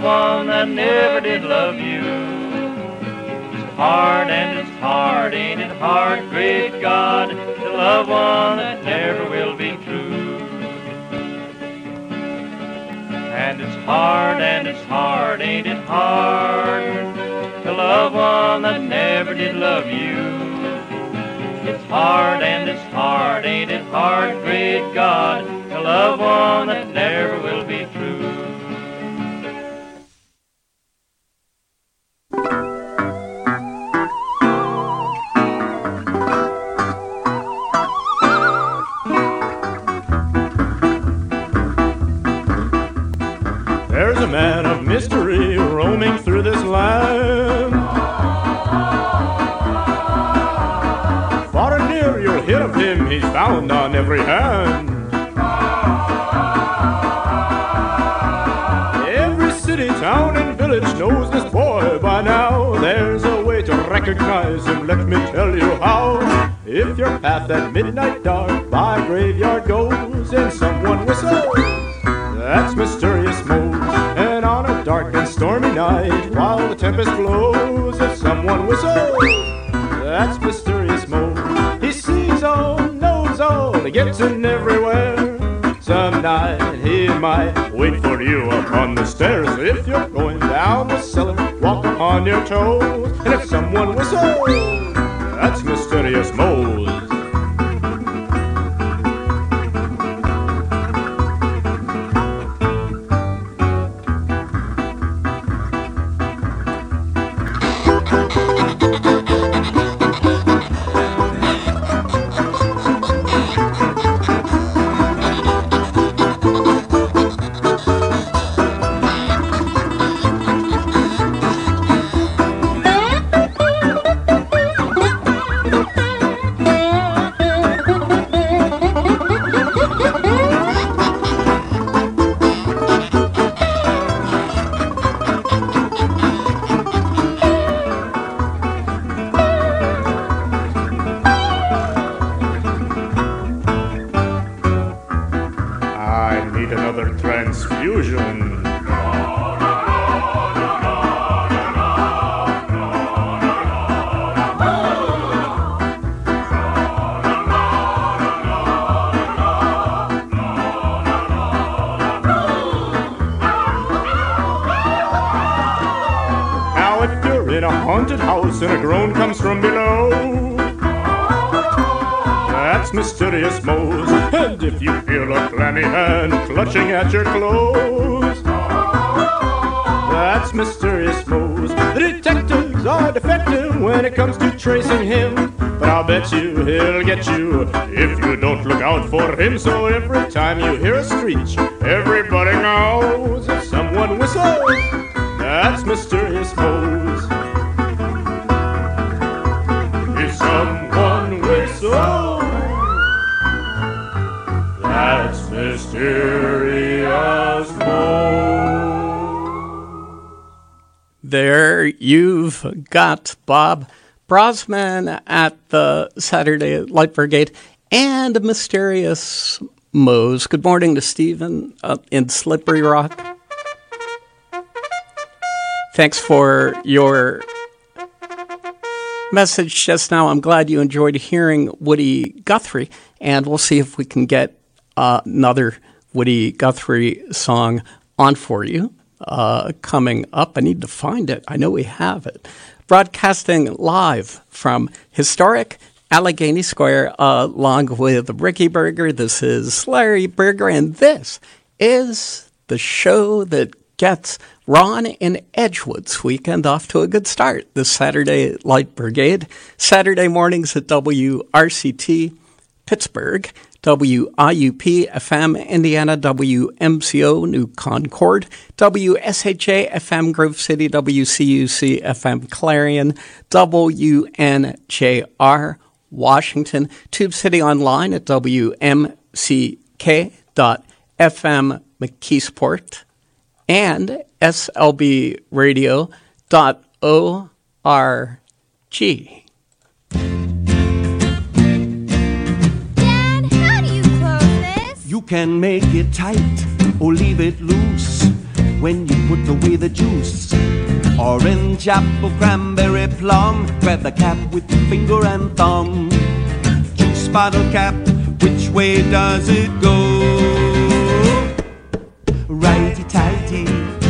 one that never did love you. It's hard and it's hard, ain't it hard, great God, to love one that never will be true. And it's hard, ain't it hard, to love one that never did love you. It's hard and it's hard, ain't it hard, great God, to love one that never will be true. There's a man of mystery roaming through this land. Far and near you'll hear of him, he's found on every hand. Every city, town and village knows this boy by now. There's a way to recognize him, let me tell you how. If your path at midnight dark by a graveyard goes and someone whistles, that's Mysterious Mose. And on a dark and stormy night, while the tempest blows, if someone whistles, that's Mysterious Mose. He sees all, knows all, he gets in everywhere. Some night he might wait for you up on the stairs. If you're going down the cellar, walk upon your toes. And if someone whistles, that's Mysterious Mose. And a groan comes from below, that's Mysterious Mose. And if you feel a clammy hand clutching at your clothes, that's Mysterious Mose. The detectives are defective when it comes to tracing him, but I'll bet you he'll get you if you don't look out for him. So every time you hear a screech, everybody knows if someone whistles, that's Mysterious Mose. Someone whistle, that's Mysterious Mose. There you've got Bob Brosman at the Saturday Light Brigade and Mysterious Mose. Good morning to Stephen in Slippery Rock. Thanks for your message just now. I'm glad you enjoyed hearing Woody Guthrie, and we'll see if we can get another Woody Guthrie song on for you coming up. I need to find it. I know we have it. Broadcasting live from historic Allegheny Square along with Ricky Berger. This is Larry Berger, and this is the show that gets Ron in Edgewood's weekend off to a good start. The Saturday Light Brigade, Saturday mornings at WRCT Pittsburgh, WIUP FM Indiana, WMCO New Concord, WSHA FM Grove City, WCUC FM Clarion, WNJR Washington, Tube City Online at WMCK.FM McKeesport, and slbradio.org. Dad, how do you close this? You can make it tight or leave it loose. when you put away the juice. Orange, apple, cranberry, plum. Grab the cap with your finger and thumb. Juice bottle cap, which way does it go? Righty-tighty,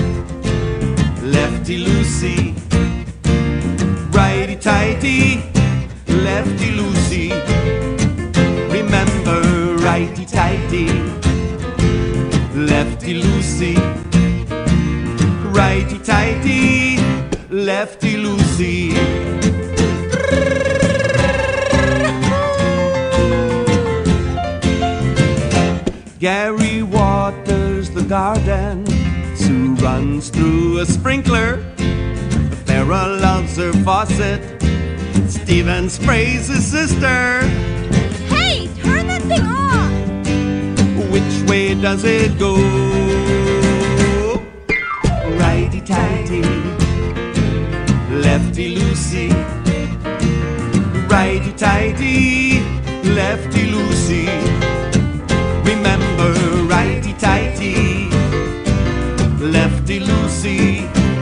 lefty-loosey. Righty-tighty, lefty-loosey. Remember, righty-tighty, lefty-loosey. Righty-tighty, lefty-loosey. Gary waters the garden, Sue runs through a sprinkler, Farrah loves her faucet, Steven sprays his sister. Hey, turn that thing off! Which way does it go? Righty-tighty, lefty-loosey. Righty-tighty, lefty-loosey. Remember, righty-tighty, lefty-loosey.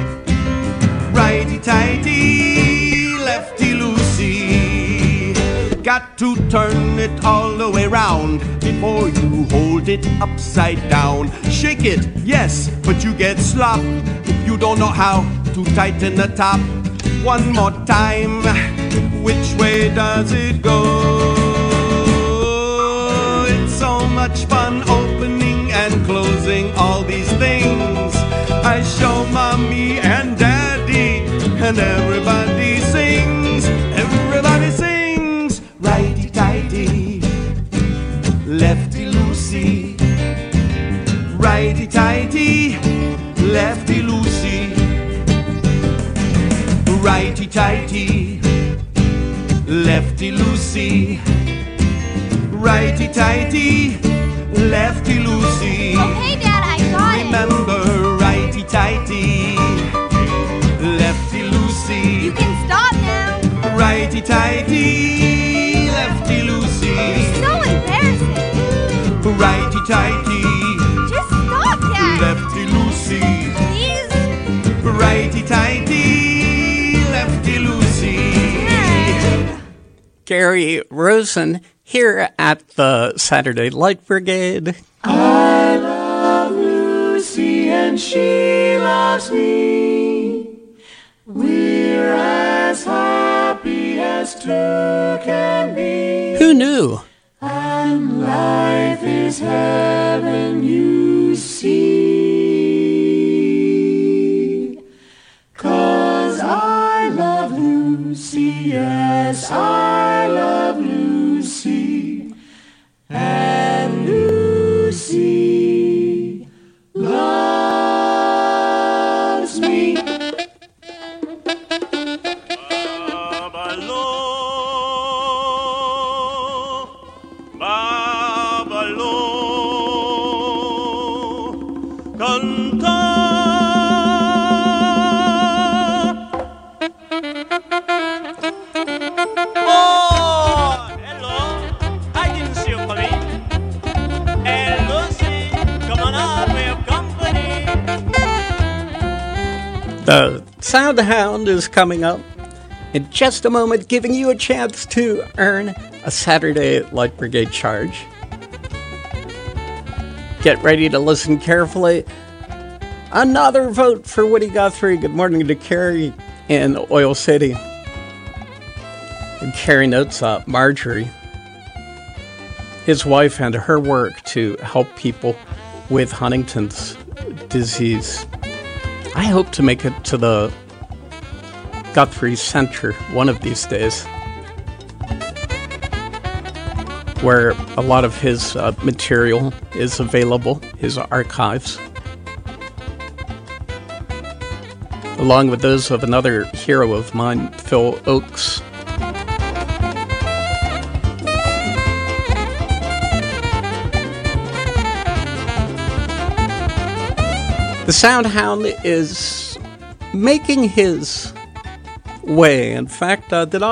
Righty-tighty, lefty-loosey. Got to turn it all the way round before you hold it upside down. Shake it, yes, but you get slop if you don't know how to tighten the top. One more time, which way does it go? It's so much fun opening and closing all these things. I show mommy and daddy, and everybody sings. Everybody sings. Righty-tighty, lefty-loosey. Righty-tighty, lefty-loosey. Righty-tighty, lefty-loosey. Righty-tighty, lefty-loosey. Okay, Dad, I got it. Remember, righty-tighty, lefty-loosey. You can stop now. Righty-tighty, lefty-loosey. So embarrassing. Righty-tighty, Just stop, Dad. lefty-loosey. Please. Righty-tighty, lefty-loosey. Gary Rosen here at the Saturday Light Brigade. I love Lucy and she loves me. We're as happy as two can be. Who knew? And life is heaven, you see. 'Cause I love Lucy, yes, I love Lucy. And Lucy loves me. The Sound Hound is coming up in just a moment, giving you a chance to earn a Saturday Light Brigade charge. Get ready to listen carefully. Another vote for Woody Guthrie. Good morning to Carrie in Oil City. And Carrie notes Marjorie, his wife, and her work to help people with Huntington's disease. I hope to make it to the Guthrie Center one of these days, where a lot of his material is available, his archives, along with those of another hero of mine, Phil Oakes. The Sound Hound is making his way. In fact,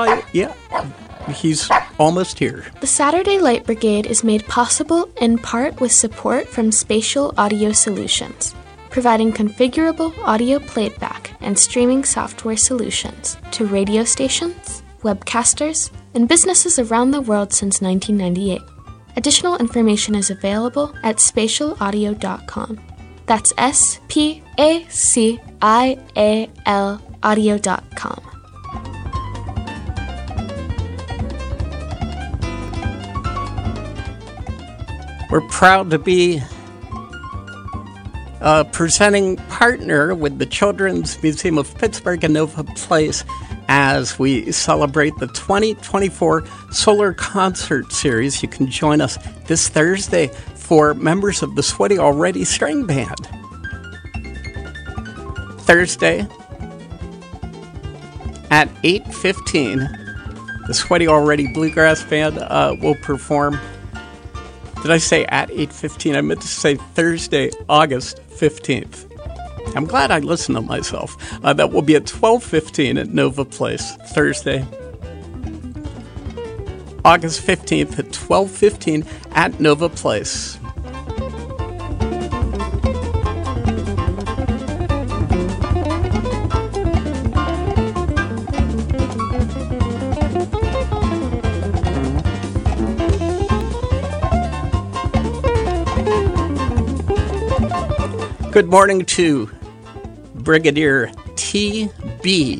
he's almost here. The Saturday Light Brigade is made possible in part with support from Spatial Audio Solutions, providing configurable audio playback and streaming software solutions to radio stations, webcasters, and businesses around the world since 1998. Additional information is available at spatialaudio.com. That's SPACIAL audio.com. We're proud to be a presenting partner with the Children's Museum of Pittsburgh and Nova Place as we celebrate the 2024 Solar Concert Series. You can join us this Thursday for members of the Sweaty Already String Band. Thursday at 8:15, the Sweaty Already Bluegrass Band will perform. Did I say at 8:15? I meant to say Thursday, August 15th. I'm glad I listened to myself. That will be at 12:15 at Nova Place, Thursday, August 15th at 12:15 at Nova Place. Good morning to Brigadier T.B.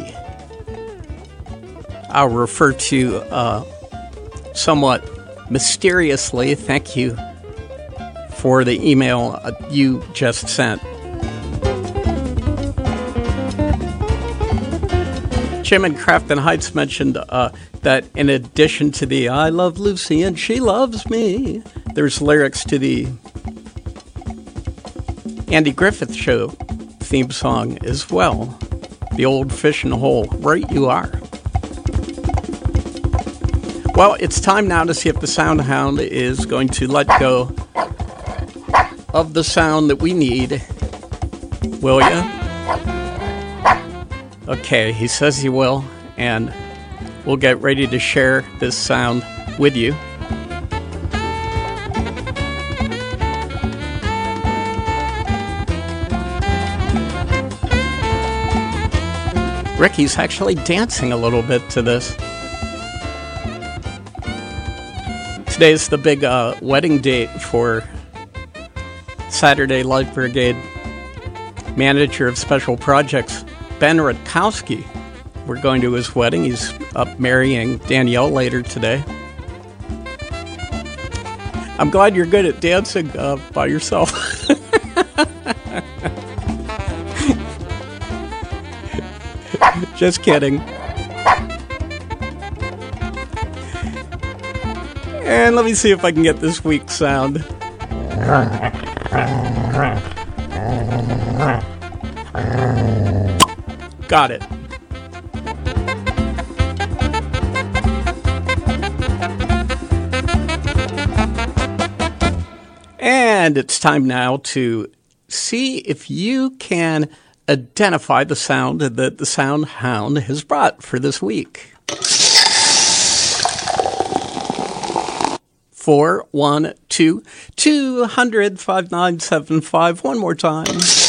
I'll refer to somewhat mysteriously. Thank you for the email you just sent. Jim in Crafton Heights mentioned that in addition to the I Love Lucy and She Loves Me, there's lyrics to the Andy Griffith Show theme song as well. The Old Fishing Hole, Right You Are. Well, it's time now to see if the Sound Hound is going to let go of the sound that we need. Will ya? Okay, he says he will, and we'll get ready to share this sound with you. Ricky's actually dancing a little bit to this. Today's the big wedding date for Saturday Light Brigade manager of special projects, Ben Rutkowski. We're going to his wedding. He's up marrying Danielle later today. I'm glad you're good at dancing by yourself. Just kidding. And let me see if I can get this week's sound. Got it. And it's time now to see if you can identify the sound that the Sound Hound has brought for this week. 412-200-5975. One more time.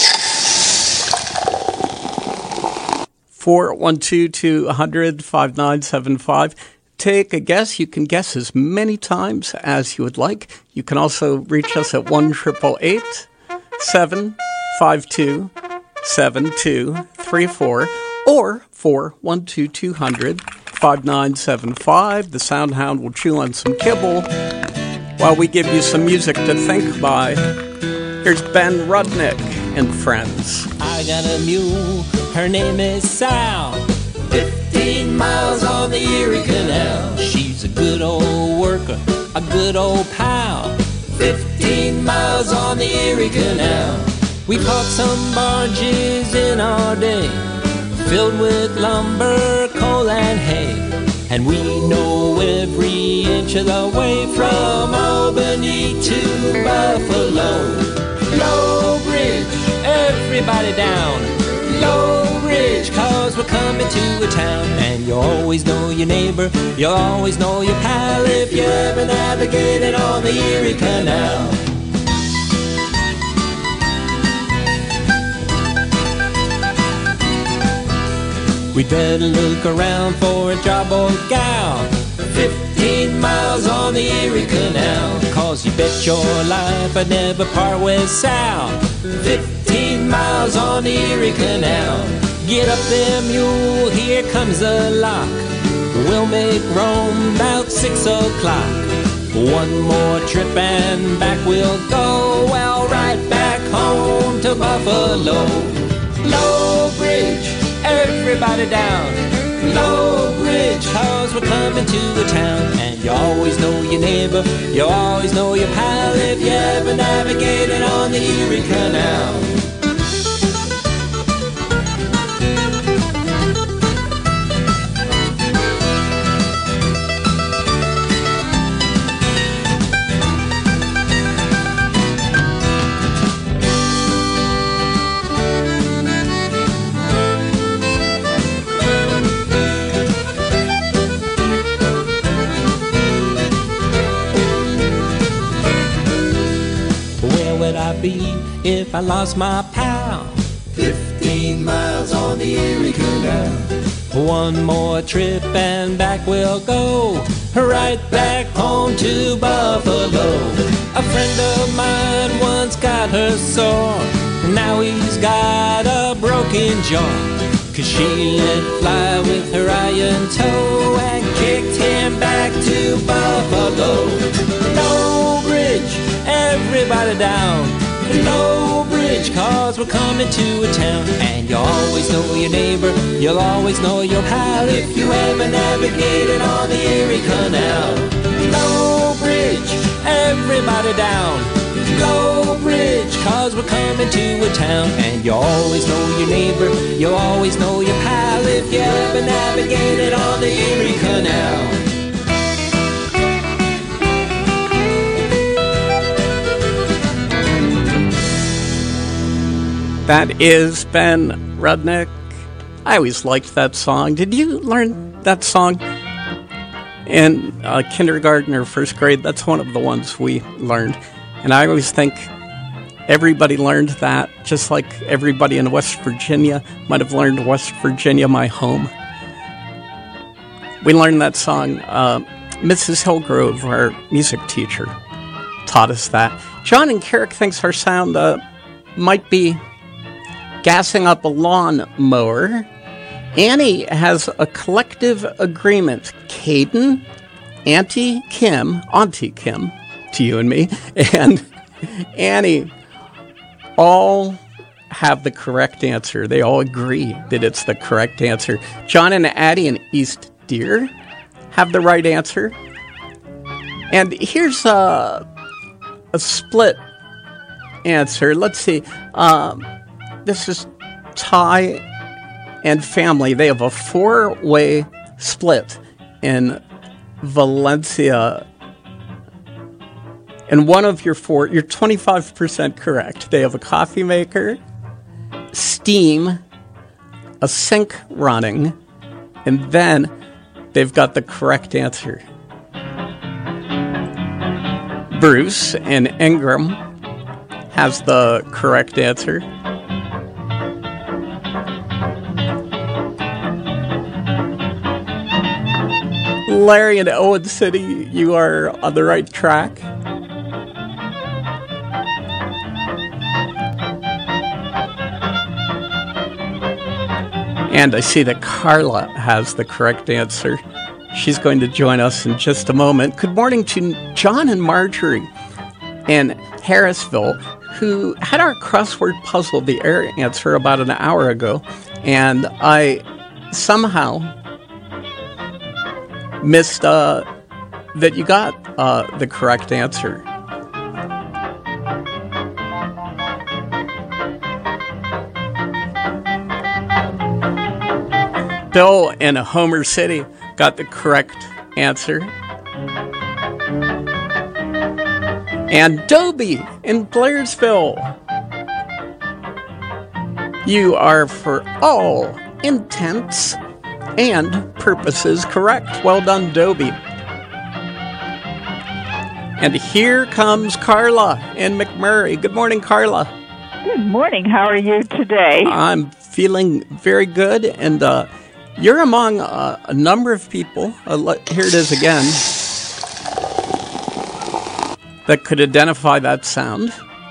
412-200-5975. Take a guess. You can guess as many times as you would like. You can also reach us at 1-888-752-7234 or 412-200-5975. The Sound Hound will chew on some kibble while we give you some music to think by. Here's Ben Rudnick and Friends. I got a mule, her name is Sal. 15 miles on the Erie Canal. She's a good old worker, a good old pal. 15 miles on the Erie Canal. We caught some barges in our day, filled with lumber, coal, and hay. And we know every inch of the way from Albany to Buffalo. Low Bridge, everybody down. Low Bridge, 'cause we're coming to a town. And you always know your neighbor, you always know your pal if you ever navigated on the Erie Canal. We'd better look around for a job or gal. 15 miles on the Erie Canal, 'cause you bet your life I'd never part with Sal. 15 miles on the Erie Canal. Get up there, mule, here comes the lock. We'll make Rome about 6 o'clock. One more trip and back we'll go. Well, right back home to Buffalo. Low Bridge, everybody down. Low Bridge, 'cause we're coming to a town. And you always know your neighbor, you always know your pal, if you ever navigated on the Erie Canal. If I lost my pal. 15 miles on the Erie Canal. One more trip and back we'll go. Right back home to Buffalo. A friend of mine once got her sore. Now he's got a broken jaw. 'Cause she let fly with her iron toe and kicked him back to Buffalo. Low Bridge, everybody down. Low Bridge, 'cause we're coming to a town. And you always know your neighbor, you'll always know your pal, if you ever navigated on the Erie Canal. Low Bridge, everybody down. Low Bridge, 'cause we're coming to a town. And you always know your neighbor, you'll always know your pal, if you ever navigated on the Erie Canal. That is Ben Rudnick. I always liked that song. Did you learn that song in kindergarten or first grade? That's one of the ones we learned. And I always think everybody learned that, just like everybody in West Virginia might have learned West Virginia, my home. We learned that song. Mrs. Hillgrove, our music teacher, taught us that. John and Carrick thinks our sound might be gassing up a lawn mower. Annie has a collective agreement. Caden, Auntie Kim, to you and me, and Annie all have the correct answer. They all agree that it's the correct answer. John and Addie in East Deer have the right answer. And here's a split answer. Let's see. This is Ty and family. They have a 4-way split in Valencia. And one of your 4, you're 25% correct. They have a coffee maker, steam, a sink running, and then they've got the correct answer. Bruce in Ingram has the correct answer. Larry in Owen City, you are on the right track. And I see that Carla has the correct answer. She's going to join us in just a moment. Good morning to John and Marjorie in Harrisville, who had our crossword puzzle, the air answer, about an hour ago. And I somehow missed that you got the correct answer. Bill in Homer City got the correct answer. And Dobie in Blairsville, you are for all intents and purposes correct. Well done, Dobie. And here comes Carla in McMurray. Good morning, Carla. Good morning. How are you today? I'm feeling very good, and You're among a number of people, here it is again, that could identify that sound.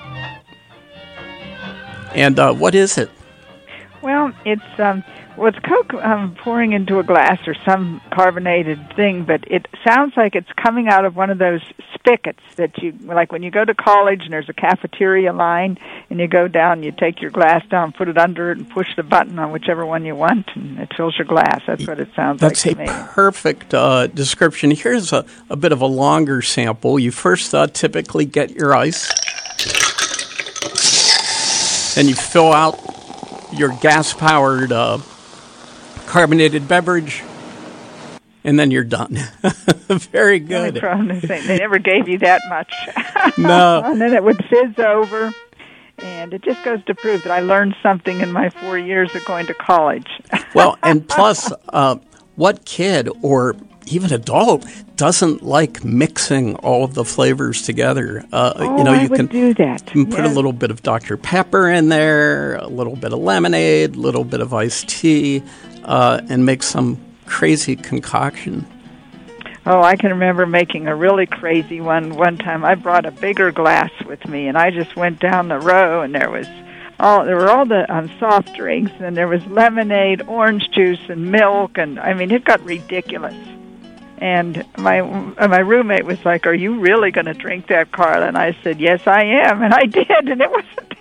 And what is it? Well, it's Coke pouring into a glass or some carbonated thing, but it sounds like it's coming out of one of those spigots that you, like when you go to college and there's a cafeteria line and you go down, you take your glass down, put it under it, and push the button on whichever one you want, and it fills your glass. That's what it sounds like to me. That's a perfect description. Here's a bit of a longer sample. You first typically get your ice, and you fill out your gas-powered carbonated beverage, and then you're done. Very good. The only problem is they never gave you that much. No. And then it would fizz over, and it just goes to prove that I learned something in my 4 years of going to college. Well, and plus, what kid or even adult doesn't like mixing all of the flavors together? I would do that. You can put a little bit of Dr. Pepper in there, a little bit of lemonade, a little bit of iced tea, and make some crazy concoction. Oh, I can remember making a really crazy one time. I brought a bigger glass with me, and I just went down the row, and there were all the soft drinks, and there was lemonade, orange juice, and milk, and I mean, it got ridiculous. And my roommate was like, "Are you really going to drink that, Carla?" And I said, "Yes, I am," and I did, and it wasn't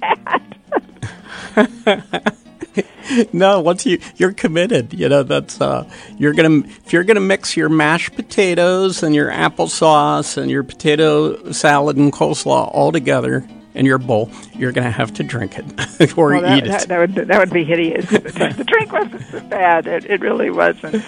that bad. No, once you're committed, that's if you're gonna mix your mashed potatoes and your applesauce and your potato salad and coleslaw all together in your bowl, you're gonna have to drink it or eat it. That would be hideous. The drink wasn't so bad. It really wasn't.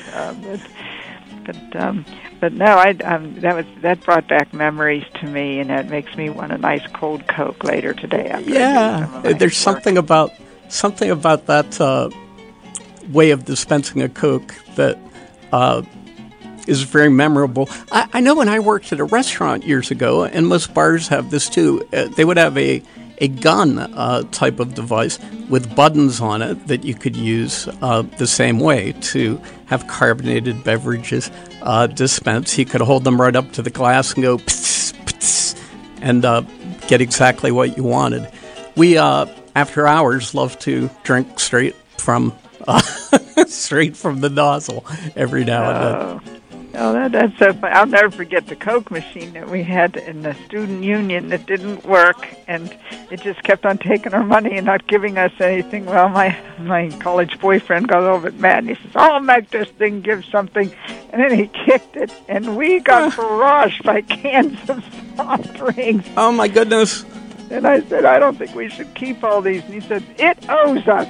But no, that brought back memories to me, and that makes me want a nice cold Coke later today. There's something about that way of dispensing a Coke that is very memorable. I know when I worked at a restaurant years ago, and most bars have this too, they would have a gun type of device with buttons on it that you could use the same way to have carbonated beverages dispensed. You could hold them right up to the glass and go pss, pss, and get exactly what you wanted. We after hours love to drink straight from the nozzle every now and then. Oh, that's so fun. I'll never forget the Coke machine that we had in the student union that didn't work, and it just kept on taking our money and not giving us anything. Well, my college boyfriend got a little bit mad, and he says, "I'll make this thing give something." And then he kicked it, and we got barraged by cans of soft drinks. Oh, my goodness. And I said, "I don't think we should keep all these." And he said, "It owes us."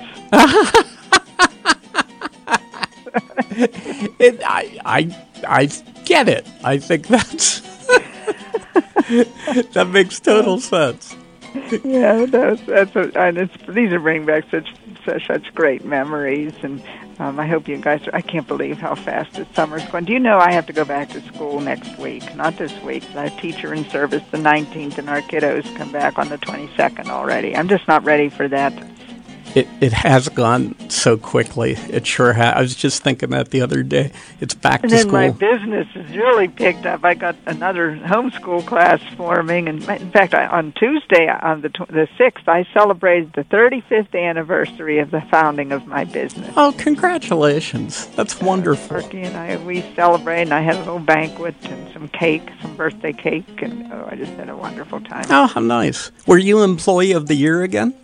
I get it. I think that makes total sense. Yeah, these are bringing back such great memories, and I hope you guys. I can't believe how fast the summer's going. Do you know I have to go back to school next week? Not this week. I have teacher in service the 19th, and our kiddos come back on the 22nd already. I'm just not ready for that. It has gone so quickly. It sure has. I was just thinking that the other day. It's back to school. And then my business has really picked up. I got another homeschool class forming, and in fact, on Tuesday, on the 6th, I celebrated the 35th anniversary of the founding of my business. Oh, congratulations! That's wonderful. Marky and we celebrate, and I had a little banquet and some cake, some birthday cake, and I just had a wonderful time. Oh, how nice! Were you Employee of the Year again?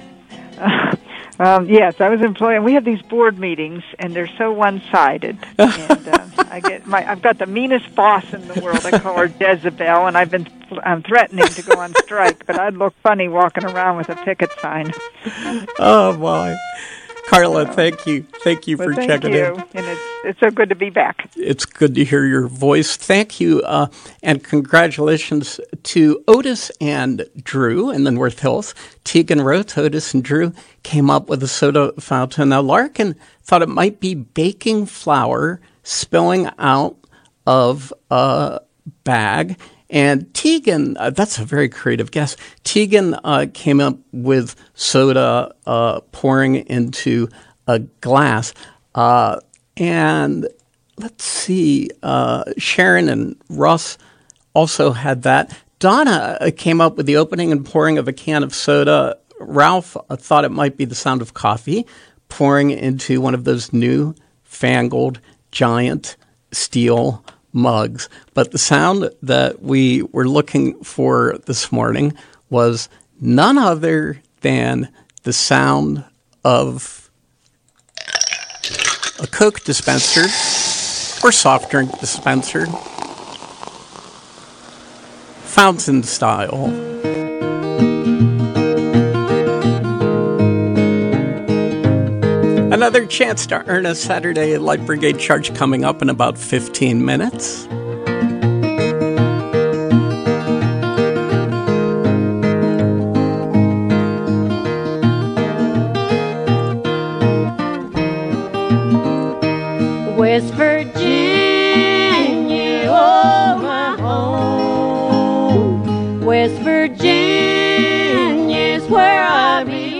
Yes, I was employed. We have these board meetings, and they're so one-sided. And I've got the meanest boss in the world. I call her Jezebel, and I'm threatening to go on strike, but I'd look funny walking around with a picket sign. Oh my, Carla, thank you for checking in. And it's so good to be back. It's good to hear your voice. Thank you, and congratulations to Otis and Drew in the North Hills. Tegan wrote, Otis and Drew came up with a soda fountain. Now, Larkin thought it might be baking flour spilling out of a bag. And Tegan, that's a very creative guess. Tegan came up with soda pouring into a glass. And let's see, Sharon and Russ also had that. Donna came up with the opening and pouring of a can of soda. Ralph thought it might be the sound of coffee pouring into one of those new fangled giant steel mugs. But the sound that we were looking for this morning was none other than the sound of a Coke dispenser or soft drink dispenser, fountain style. Another chance to earn a Saturday Light Brigade charge coming up in about 15 minutes. West Virginia, oh my home. West Virginia's where I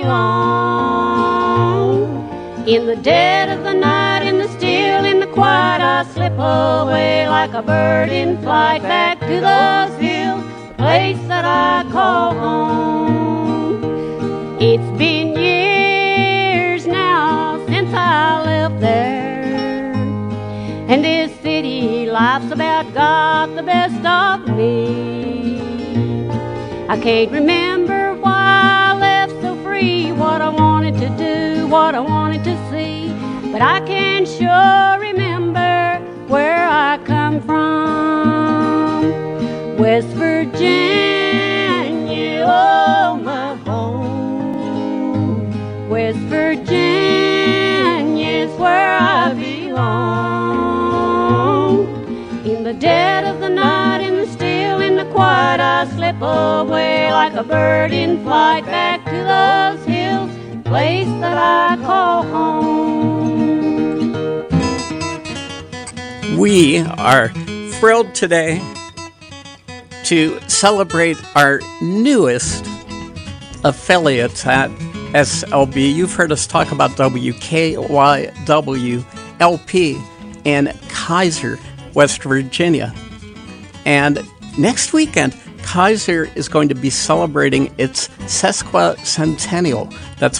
belong. In the dead of the night, in the still, in the quiet, I slip away like a bird in flight back to those hills, the place that I call home. It's been years now since I left there, and this city life's about got the best of me. I can't remember why I left so free, what I wanted to do, what I wanted to see, but I can sure remember where I come from. West Virginia, oh my home. West Virginia's where I belong. In the dead of the night, in the still, in the quiet, I slip away like a bird in flight back to those hills, place that I call home. We are thrilled today to celebrate our newest affiliates at SLB. You've heard us talk about WKYW-LP in Kaiser, West Virginia. And next weekend, Kaiser is going to be celebrating its sesquicentennial. That's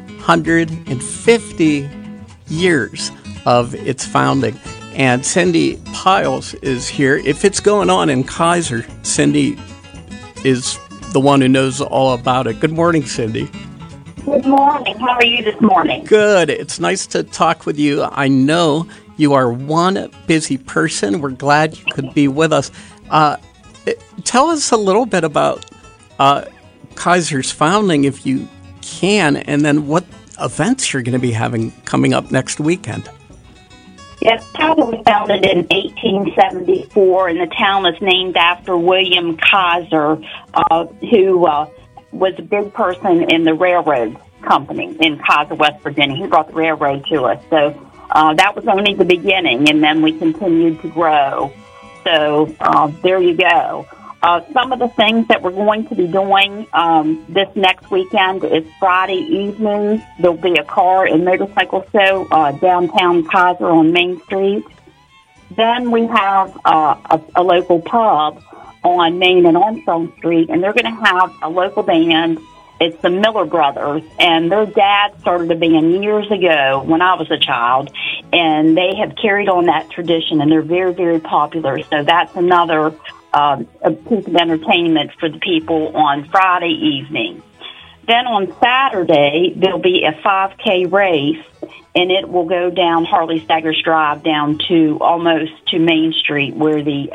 150 years of its founding. And Cindy Piles is here. If it's going on in Kaiser, Cindy is the one who knows all about it. Good morning, Cindy. Good morning. How are you this morning? Good. It's nice to talk with you. I know you are one busy person. We're glad you could be with us. Tell us a little bit about Kaiser's founding, if you can, and then what events you're going to be having coming up next weekend. Yes, Kaiser was founded in 1874, and the town is named after William Kaiser, who was a big person in the railroad company in Kaiser, West Virginia. He brought the railroad to us. So that was only the beginning, and then we continued to grow. So there you go. Some of the things that we're going to be doing this next weekend is Friday evening. There'll be a car and motorcycle show downtown Kaiser on Main Street. Then we have a local pub on Main and Armstrong Street, and they're going to have a local band. It's the Miller Brothers, and their dad started a band years ago when I was a child, and they have carried on that tradition, and they're very, very popular. So that's another a piece of entertainment for the people on Friday evening. Then on Saturday, there'll be a 5K race, and it will go down Harley Staggers Drive down to almost to Main Street, where the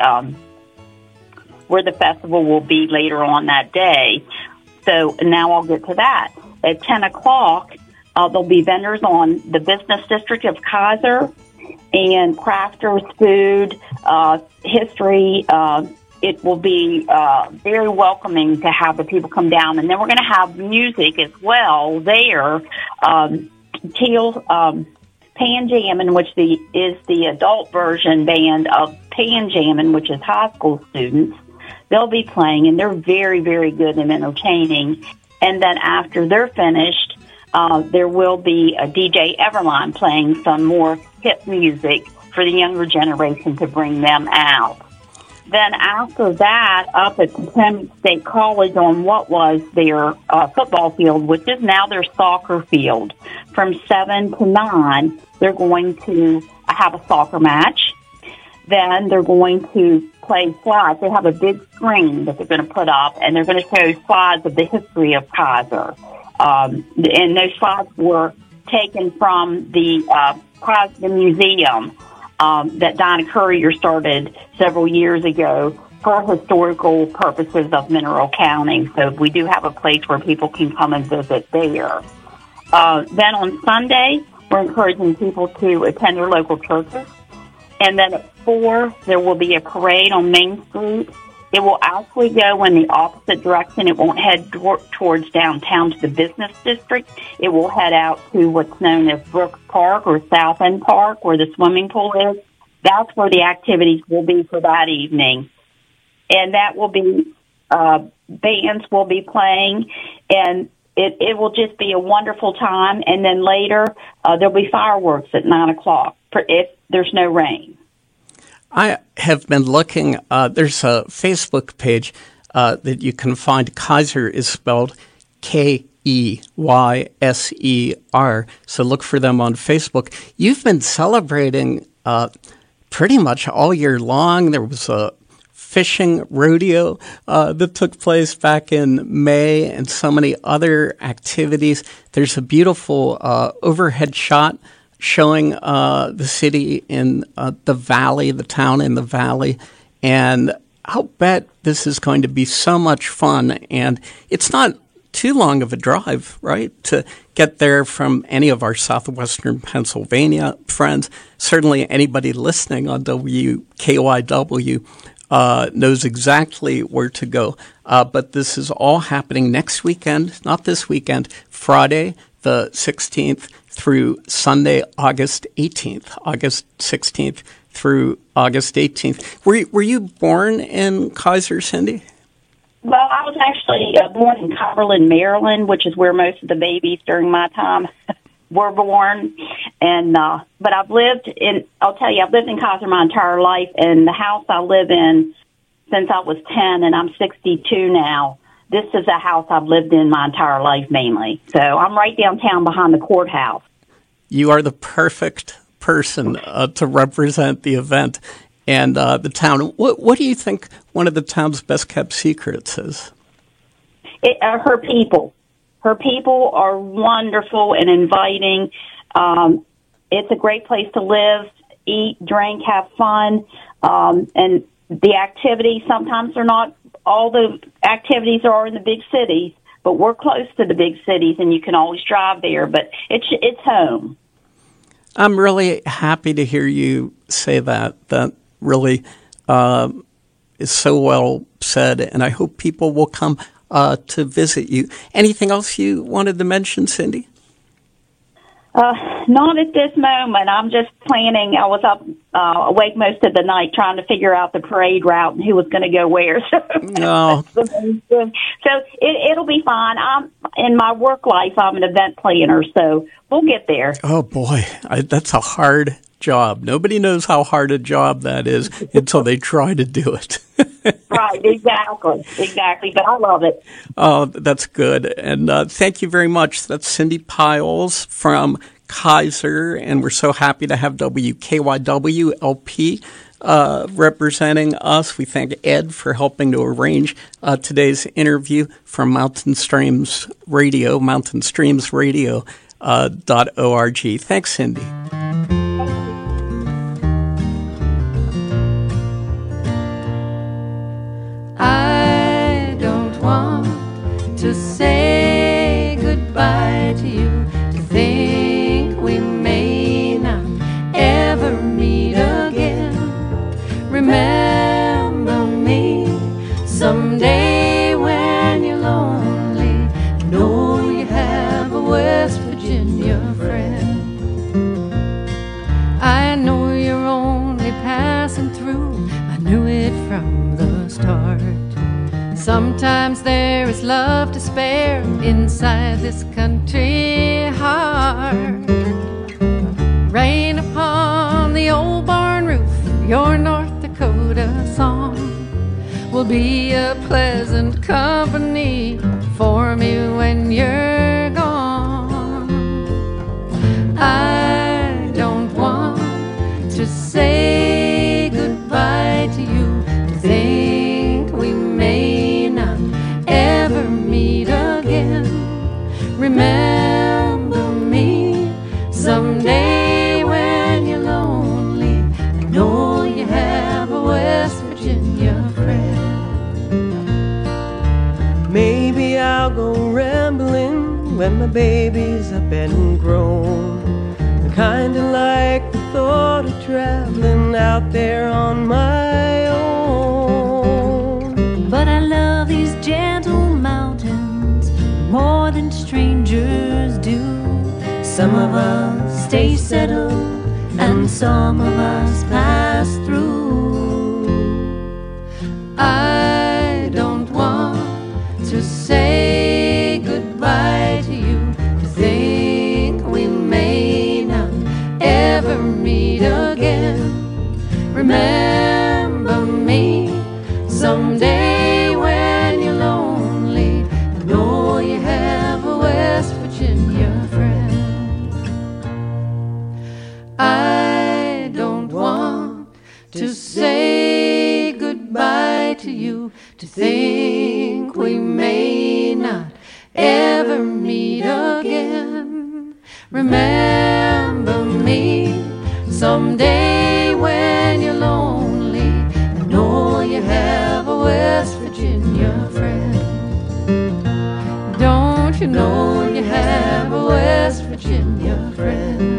festival will be later on that day. So now I'll get to that. At 10 o'clock, there'll be vendors on the business district of Kaiser and crafters, food, history. It will be very welcoming to have the people come down. And then we're going to have music as well there. Teal Panjammin', which is the adult version band of Panjammin', which is high school students. They'll be playing, and they're very, very good and entertaining. And then after they're finished, there will be a DJ Everline playing some more hip music for the younger generation to bring them out. Then after that, up at Potomac State College on what was their football field, which is now their soccer field, from 7 to 9, they're going to have a soccer match. Then they're going to play slides. They have a big screen that they're going to put up, and they're going to show slides of the history of Kaiser. And those slides were taken from the Kaiser Museum that Dinah Courier started several years ago for historical purposes of Mineral County. So we do have a place where people can come and visit there. Then on Sunday, we're encouraging people to attend their local churches. And then at 4, there will be a parade on Main Street. It will actually go in the opposite direction. It won't head towards downtown to the business district. It will head out to what's known as Brooks Park or South End Park, where the swimming pool is. That's where the activities will be for that evening. And that will be, bands will be playing, and it will just be a wonderful time. And then later, there'll be fireworks at 9 o'clock if there's no rain. I have been looking. There's a Facebook page that you can find. Kaiser is spelled Keyser. So look for them on Facebook. You've been celebrating pretty much all year long. There was a fishing rodeo that took place back in May and so many other activities. There's a beautiful overhead shot showing the city in the valley, the town in the valley. And I'll bet this is going to be so much fun. And it's not too long of a drive, right, to get there from any of our southwestern Pennsylvania friends. Certainly anybody listening on WKYW knows exactly where to go. But this is all happening next weekend, not this weekend, Friday the 16th through Sunday, August 18th, August 16th through August 18th. Were you born in Kaiser, Cindy? Well, I was actually born in Cumberland, Maryland, which is where most of the babies during my time were born. And but I've lived in Kaiser my entire life, and the house I live in since I was 10, and I'm 62 now. This is a house I've lived in my entire life mainly. So I'm right downtown behind the courthouse. You are the perfect person to represent the event and the town. What do you think one of the town's best-kept secrets is? Her people. Her people are wonderful and inviting. It's a great place to live, eat, drink, have fun. And the activities, sometimes they're not all the activities are in the big cities, but we're close to the big cities, and you can always drive there. But it's home. I'm really happy to hear you say that. That really is so well said, and I hope people will come to visit you. Anything else you wanted to mention, Cindy? Not at this moment. I'm just planning. I was up awake most of the night trying to figure out the parade route and who was going to go where. No. So it'll be fine. In my work life, I'm an event planner, so we'll get there. Oh, boy. That's a hard job. Nobody knows how hard a job that is until they try to do it. Right, exactly. But I love it. Oh, that's good. And thank you very much. That's Cindy Piles from Kaiser, and we're so happy to have WKYW-LP representing us. We thank Ed for helping to arrange today's interview from Mountain Streams Radio, mountainstreamsradio.org. Thanks, Cindy. I don't want to say goodbye to you, to think we may not ever meet again. Remember me someday when you're lonely. Know you have a West Virginia friend. I know you're only passing through. I knew it from the start. Sometimes there is love to spare inside this country be a pleasant company for me when you're gone. I don't want to say goodbye to you, to think we may not ever meet again. Remember me someday when you're lonely. I know you have a West Virginia friend. Maybe I'll go rambling when my baby's up and grown. I kinda like the thought of traveling out there on my own. But I love these gentle mountains more than strangers do. Some of us stay settled and some of us pass through. I don't want to say goodbye to you, to think we may not ever meet again. Remember me someday when you're lonely. I know you have a West Virginia friend. I don't want to say goodbye to you, to think we may not ever meet again. Remember me someday when you're lonely. I know you have a West Virginia friend. Don't you know you have a West Virginia friend?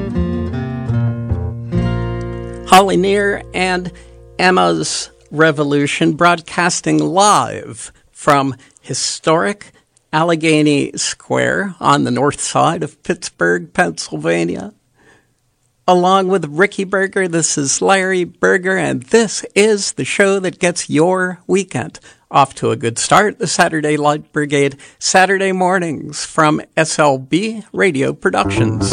Holly Near and Emma's Revolution, broadcasting live from historic Allegheny Square on the north side of Pittsburgh, Pennsylvania. Along with Ricky Berger, this is Larry Berger, and this is the show that gets your weekend off to a good start. The Saturday Light Brigade, Saturday mornings from SLB Radio Productions.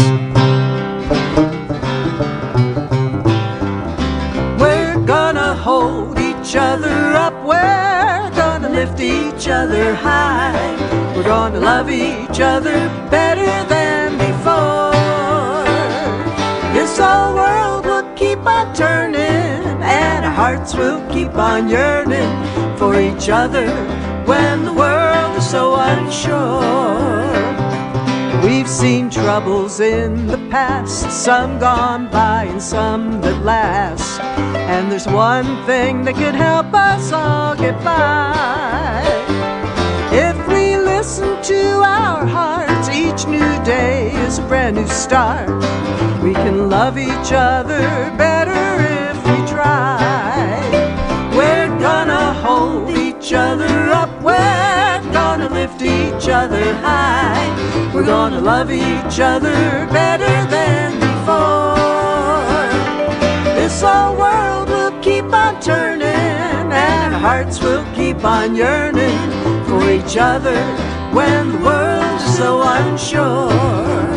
We're gonna hold each other up, we're gonna lift each other high, we're gonna love each other better than before. This whole world will keep on turning, and our hearts will keep on yearning for each other when the world is so unsure. We've seen troubles in the past, some gone by and some that last, and there's one thing that could help us all get by. If we listen to our hearts, each new day is a brand new start. We can love each other better if we try. We're gonna hold each other up, we're gonna lift each other high, we're gonna love each other better than before. This whole world will keep on turning, and our hearts will keep on yearning for each other when the world's so unsure.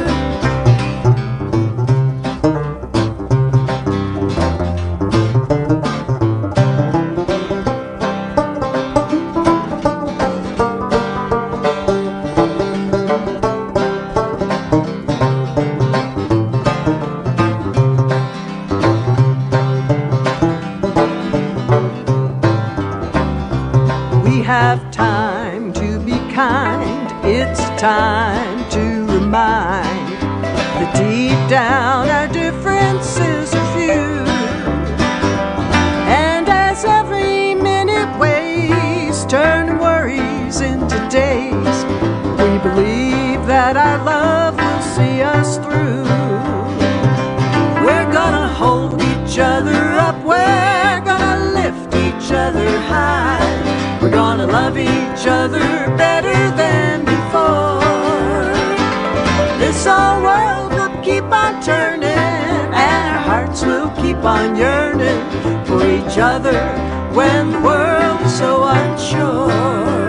Time to remind that deep down our differences are few, and as every minute ways turn worries into days, we believe that our love will see us through. We're gonna hold each other up, we're gonna lift each other high, we're gonna love each other better than before. This whole world will keep on turning, and our hearts will keep on yearning for each other when the world is so unsure.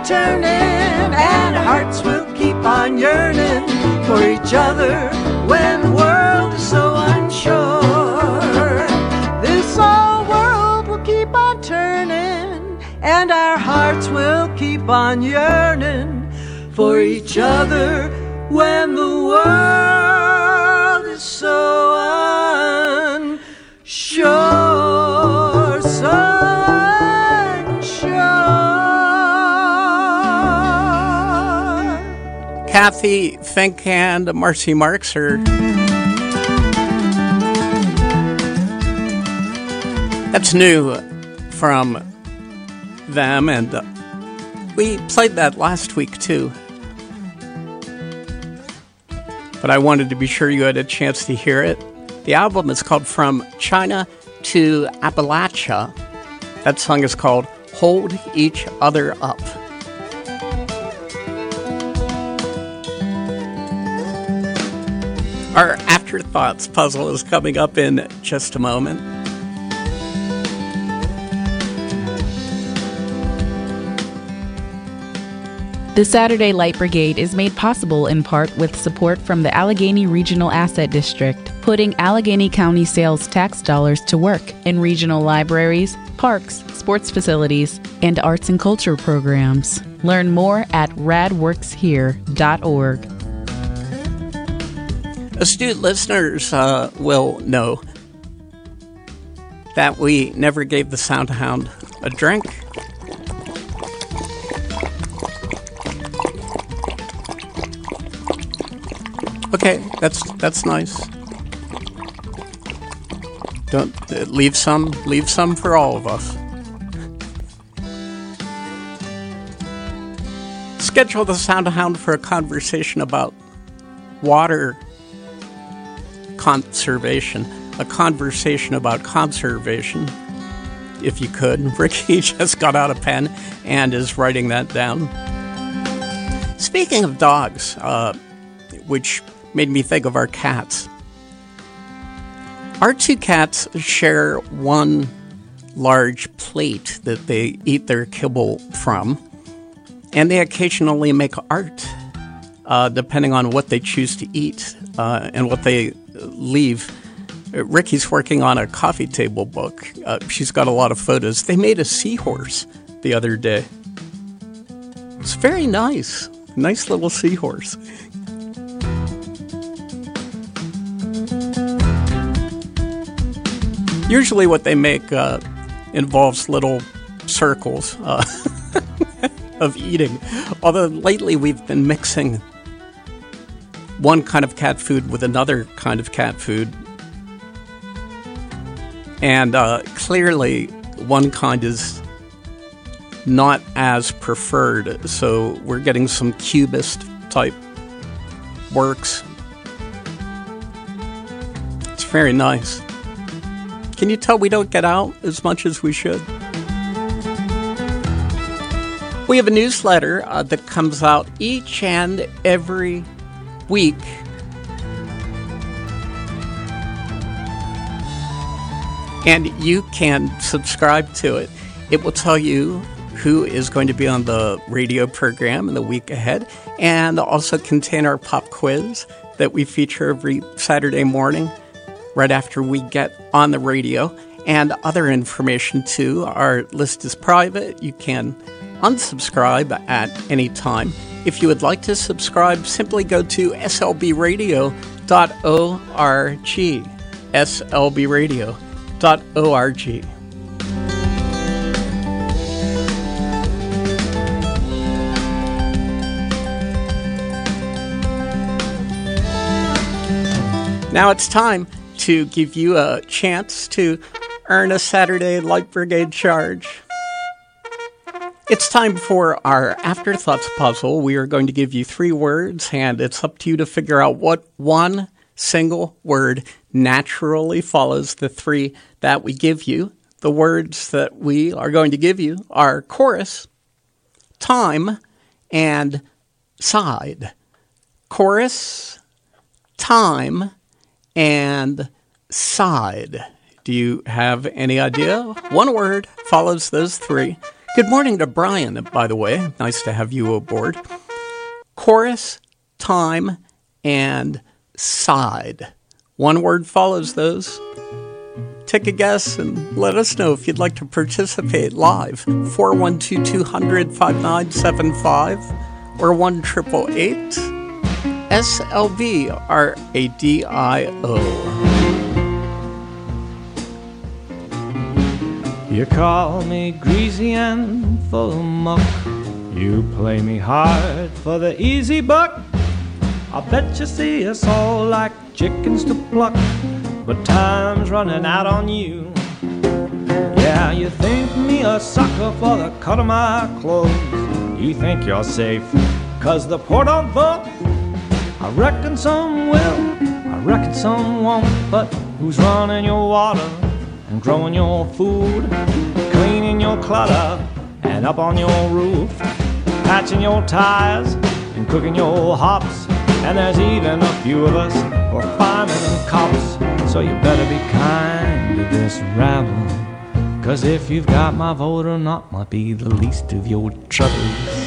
on turning, and our hearts will keep on yearning for each other when the world is so unsure. This whole world will keep on turning, and our hearts will keep on yearning for each other when the world is so unsure, so unsure. Kathy Fink and Marcy Marks are... That's new from them, and we played that last week too. But I wanted to be sure you had a chance to hear it. The album is called From China to Appalachia. That song is called Hold Each Other Up. Our Afterthoughts puzzle is coming up in just a moment. The Saturday Light Brigade is made possible in part with support from the Allegheny Regional Asset District, putting Allegheny County sales tax dollars to work in regional libraries, parks, sports facilities, and arts and culture programs. Learn more at radworkshere.org. Astute listeners will know that we never gave the Soundhound a drink. Okay, that's nice. Don't leave some for all of us. Schedule the Soundhound for a conversation about water conservation. A conversation about conservation, if you could. Ricky just got out a pen and is writing that down. Speaking of dogs, which made me think of our cats. Our two cats share one large plate that they eat their kibble from, and they occasionally make art, depending on what they choose to eat and what they leave. Ricky's working on a coffee table book. She's got a lot of photos. They made a seahorse the other day. It's very nice. Nice little seahorse. Usually what they make involves little circles of eating. Although lately we've been mixing one kind of cat food with another kind of cat food. And clearly one kind is not as preferred. So we're getting some cubist type works. It's very nice. Can you tell we don't get out as much as we should? We have a newsletter that comes out each and every week. And you can subscribe to it. It will tell you who is going to be on the radio program in the week ahead, and also contain our pop quiz that we feature every Saturday morning right after we get on the radio, and other information too. Our list is private. You can unsubscribe at any time. If you would like to subscribe, simply go to slbradio.org. slbradio.org. Now it's time to give you a chance to earn a Saturday Light Brigade charge. It's time for our Afterthoughts puzzle. We are going to give you 3 words, and it's up to you to figure out what one single word naturally follows the 3 that we give you. The words that we are going to give you are chorus, time, and side. Chorus, time, and side. Do you have any idea? One word follows those 3. Good morning to Brian, by the way. Nice to have you aboard. Chorus, time, and side. One word follows those. Take a guess and let us know if you'd like to participate live. 412-200-5975 or 1-888-SLV-RADIO. You call me greasy and full of muck. You play me hard for the easy buck. I bet you see us all like chickens to pluck, but time's running out on you. Yeah, you think me a sucker for the cut of my clothes. You think you're safe, 'cause the poor don't vote. I reckon some will, I reckon some won't. But who's running your water and growing your food, cleaning your clutter and up on your roof, patching your tires and cooking your hops? And there's even a few of us who are firemen and cops. So you better be kind to this rabble, 'cause if you've got my vote or not might be the least of your troubles.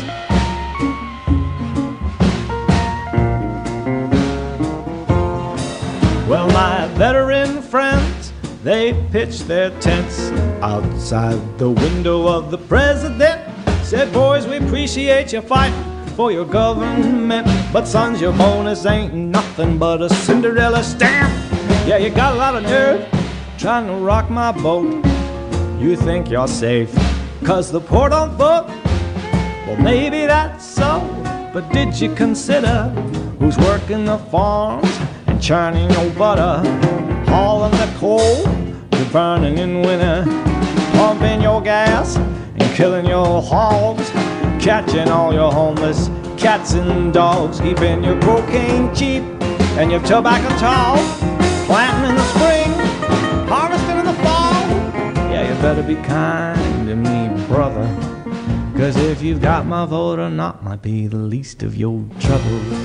Well, my veteran friends, they pitched their tents outside the window of the president. Said, boys, we appreciate you fighting for your government, but sons, your bonus ain't nothing but a Cinderella stamp. Yeah, you got a lot of nerve trying to rock my boat. You think you're safe, 'cause the poor don't vote. Well, maybe that's so, but did you consider who's working the farms and churning your butter, hauling the coal, you're burning in winter, pumping your gas and killing your hogs, catching all your homeless cats and dogs, keeping your cocaine cheap and your tobacco tall, planting in the spring, harvesting in the fall. Yeah, you better be kind to me, brother, 'cause if you've got my vote or not might be the least of your troubles.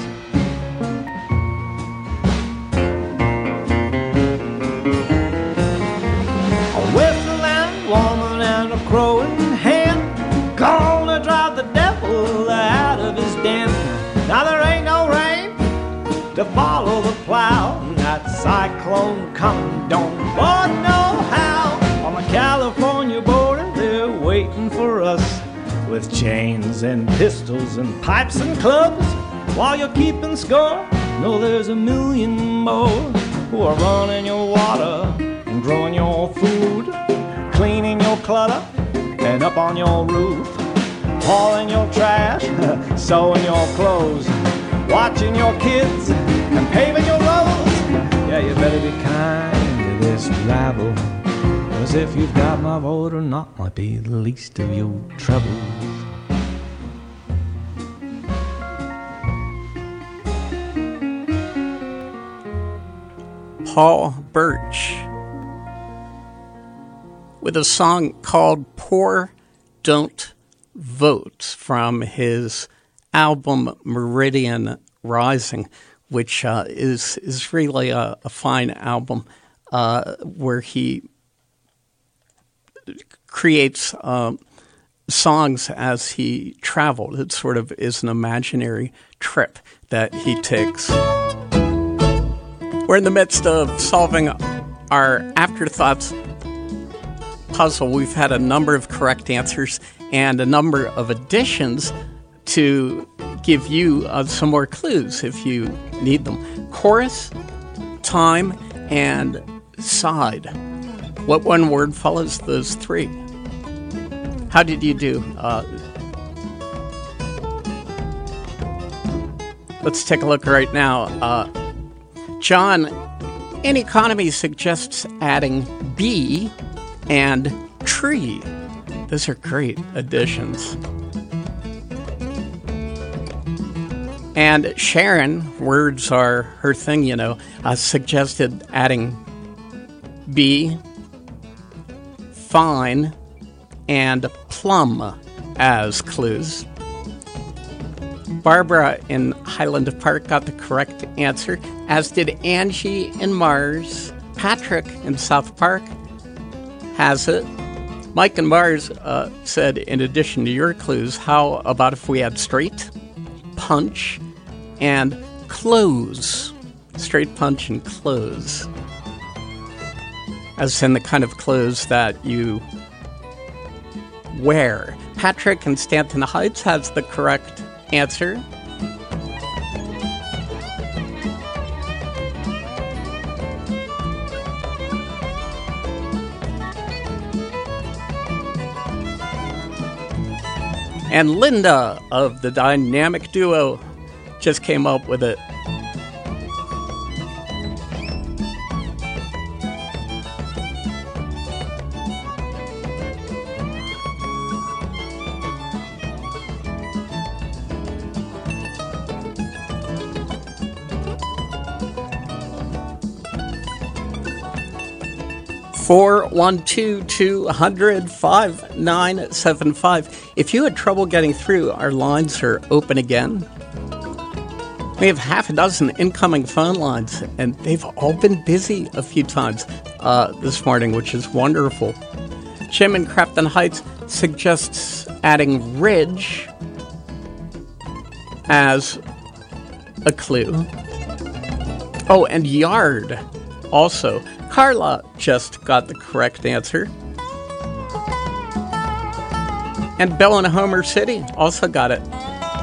A whistling woman and a crowing hen, gonna drive the devil out of his den. Now there ain't no rain to follow the plow, and that cyclone coming don't Lord know how. On the California border they're waiting for us with chains and pistols and pipes and clubs. While you're keeping score, know there's a million more who are running your water and growing your food, cleaning your clutter and up on your roof, hauling your trash, sewing your clothes, watching your kids and paving your roads. Yeah, you better be kind to this rabble, 'cause if you've got my vote or not might be the least of your troubles. Paul Birch with a song called Poor Don't Vote from his album Meridian Rising, which is really a fine album where he creates songs as he traveled. It sort of is an imaginary trip that he takes. We're in the midst of solving our afterthoughts puzzle. We've had a number of correct answers and a number of additions to give you some more clues if you need them. Chorus, time, and side. What one word follows those three? How did you do? Let's take a look right now. John, in economy suggests adding bee and tree. Those are great additions. And Sharon, words are her thing, you know, suggested adding bee, fine, and plum as clues. Barbara in Highland Park got the correct answer, as did Angie in Mars. Patrick in South Park has it. Mike and Mars said, in addition to your clues, how about if we had straight, punch, and clothes? Straight, punch, and clothes. As in the kind of clothes that you wear. Patrick in Stanton Heights has the correct answer. And Linda of the Dynamic Duo just came up with it. Four 412-200-5975. If you had trouble getting through, our lines are open again. We have half a dozen incoming phone lines, and they've all been busy a few times this morning, which is wonderful. Jim in Crafton Heights suggests adding ridge as a clue. Oh, and yard also. Carla just got the correct answer. And Bill in Homer City also got it.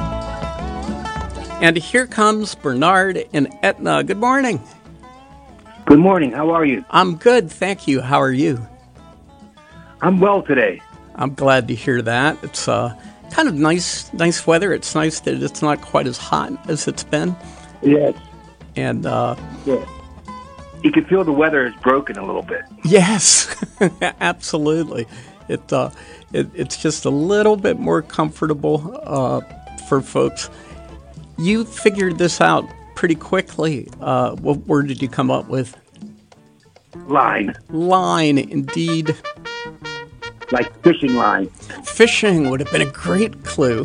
And here comes Bernard in Etna. Good morning. Good morning. How are you? I'm good, thank you. How are you? I'm well today. I'm glad to hear that. It's kind of nice weather. It's nice that it's not quite as hot as it's been. Yes. And yeah. You can feel the weather has broken a little bit. Yes, absolutely. It's just a little bit more comfortable for folks. You figured this out pretty quickly. What word did you come up with? Line. Line, indeed. Like fishing line. Fishing would have been a great clue.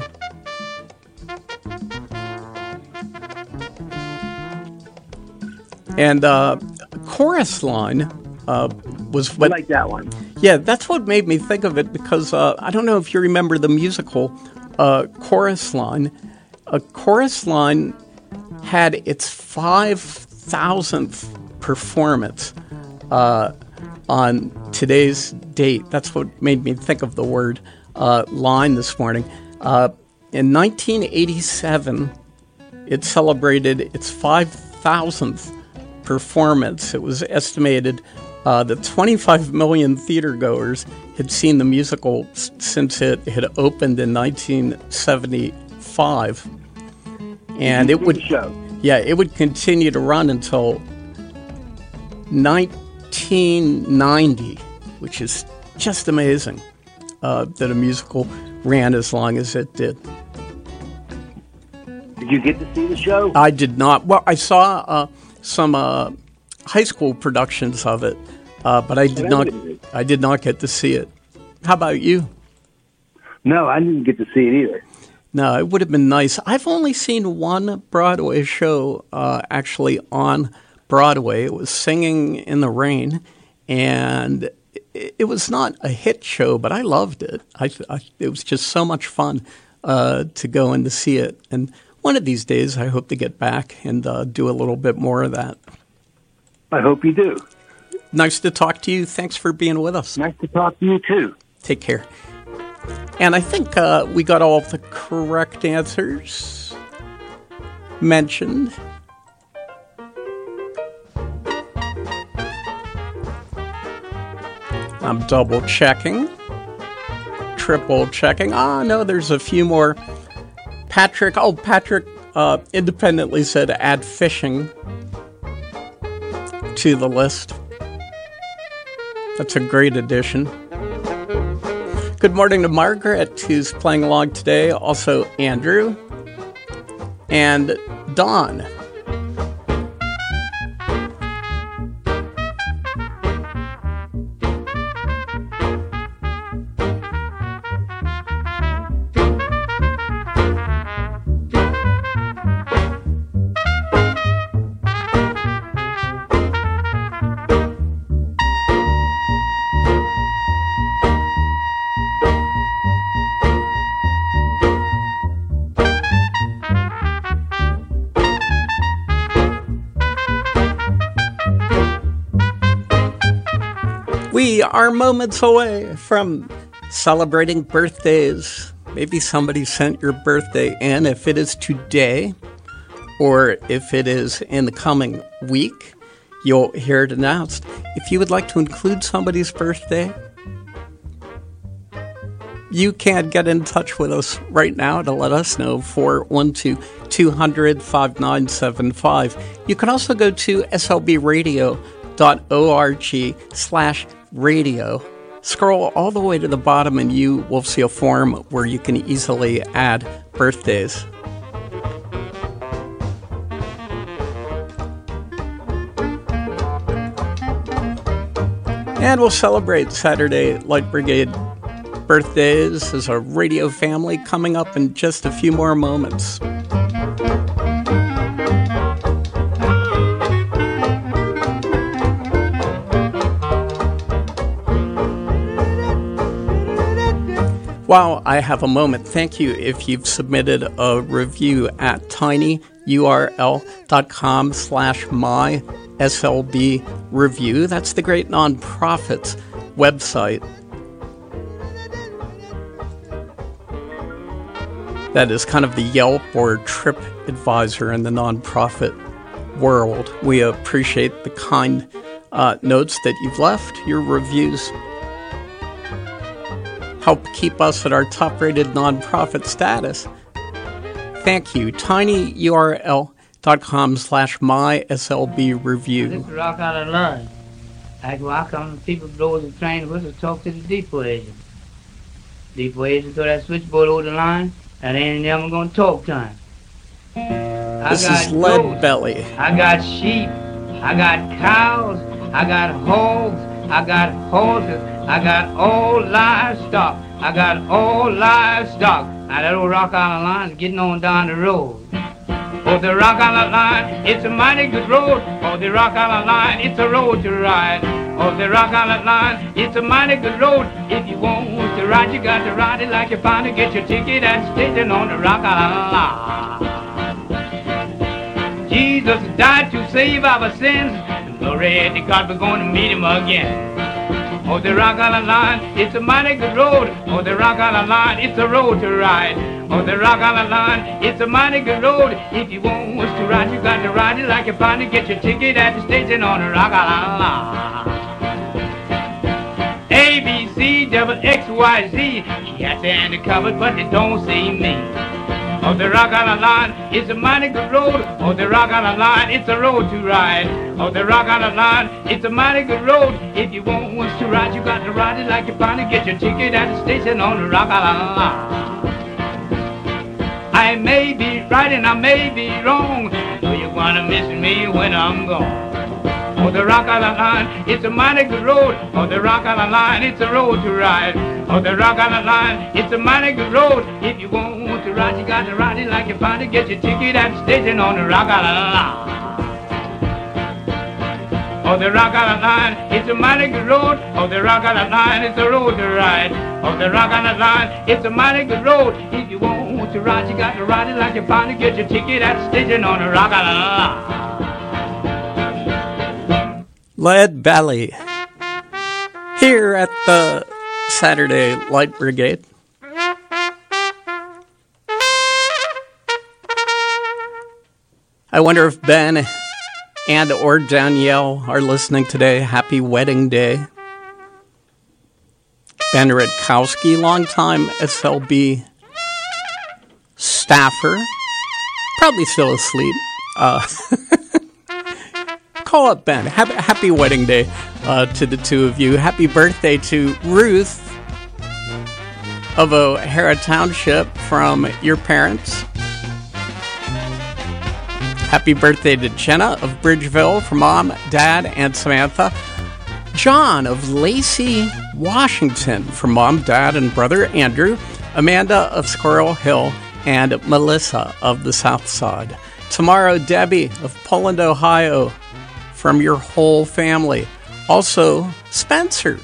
And chorus line was what... I like that one. Yeah, that's what made me think of it, because I don't know if you remember the musical Chorus Line. A Chorus Line had its 5,000th performance on today's date. That's what made me think of the word line this morning. In 1987, it celebrated its 5,000th performance. It was estimated that 25 million theatergoers had seen the musical since it had opened in 1975, and it would continue to run until 1990, which is just amazing that a musical ran as long as it did. Did you get to see the show? I did not. Well, I saw some high school productions of it, but I did not get to see it. How about you? No, I didn't get to see it either. No, it would have been nice. I've only seen one Broadway show actually on Broadway. It was Singing in the Rain, and it was not a hit show, but I loved it. It was just so much fun to go and to see it. And one of these days, I hope to get back and do a little bit more of that. I hope you do. Nice to talk to you. Thanks for being with us. Nice to talk to you, too. Take care. And I think we got all of the correct answers mentioned. I'm double checking. Triple checking. No, there's a few more. Patrick independently said add fishing to the list. That's a great addition. Good morning to Margaret, who's playing along today. Also Andrew and Don. We are moments away from celebrating birthdays. Maybe somebody sent your birthday in. If it is today, or if it is in the coming week, you'll hear it announced. If you would like to include somebody's birthday, you can get in touch with us right now to let us know, 412-200-5975. You can also go to slbradio.org/radio. Scroll all the way to the bottom and you will see a form where you can easily add birthdays. And we'll celebrate Saturday Light Brigade birthdays as a radio family coming up in just a few more moments. While I have a moment, thank you if you've submitted a review at tinyurl.com/myslbreview. That's the great nonprofit's website. That is kind of the Yelp or TripAdvisor in the nonprofit world. We appreciate the kind notes that you've left. Your reviews help keep us at our top-rated nonprofit status. Thank you. tinyurl.com/myslbreview. This is Rock Out of Line. I walk on people blow the train whistle, talk to the depot agent. Depot agent throw that switchboard over the line, and they ain't never gonna talk to him. This is Lead Belly. I got sheep, I got cows, I got hogs, I got horses, I got all livestock. I got all livestock. Now that old Rock Island line is getting on down the road. Oh, the Rock Island line, it's a mighty good road. Oh, the Rock Island line, it's a road to ride. Oh, the Rock Island line, it's a mighty good road. If you want to ride, you got to ride it like you're bound to get your ticket at the station on the Rock Island line. Jesus died to save our sins. Glory to God, we're going to meet him again. Oh, the Rock Island line, it's a mighty good road. Oh, the Rock Island line, it's a road to ride. Oh, the Rock Island line, it's a mighty good road. If you want to ride, you got to ride it like you're bound to get your ticket at the station on the Rock Island line. A, B, C, double X, Y, Z. He has the hand covered, but they don't see me. Oh, the Rock Island line, it's a mighty good road. Oh, the Rock Island line, it's a road to ride. Oh, the Rock Island line, it's a mighty good road. If you want to ride, you got to ride it like you're bound to get your ticket at the station on the Rock Island line. I may be right and I may be wrong, so you're gonna miss me when I'm gone. Oh, the Rock Island line, it's a mighty good road. Oh, the Rock Island line, it's a road to ride. Oh, the Rock Island line, it's a mighty good road. If you want to ride, you got to ride it like you're bound to get your ticket at the station on the Rock Island line. Oh, the Rock Island line, it's a mighty good road. Oh, the Rock Island line, it's a road to ride. Oh, the Rock Island line, it's a mighty good road. If you want to ride, you got to ride it like you're bound to get your ticket at the station on the Rock Island line. Lead Belly here at the Saturday Light Brigade. I wonder if Ben and or Danielle are listening today. Happy wedding day. Ben Rutkowski, longtime SLB staffer, probably still asleep. Call up Ben. Happy wedding day to the two of you. Happy birthday to Ruth of O'Hara Township from your parents. Happy birthday to Jenna of Bridgeville from Mom, Dad, and Samantha. John of Lacey, Washington from Mom, Dad, and brother Andrew. Amanda of Squirrel Hill, and Melissa of the South Side. Tomorrow, Debbie of Poland, Ohio, from your whole family. Also, Spencer.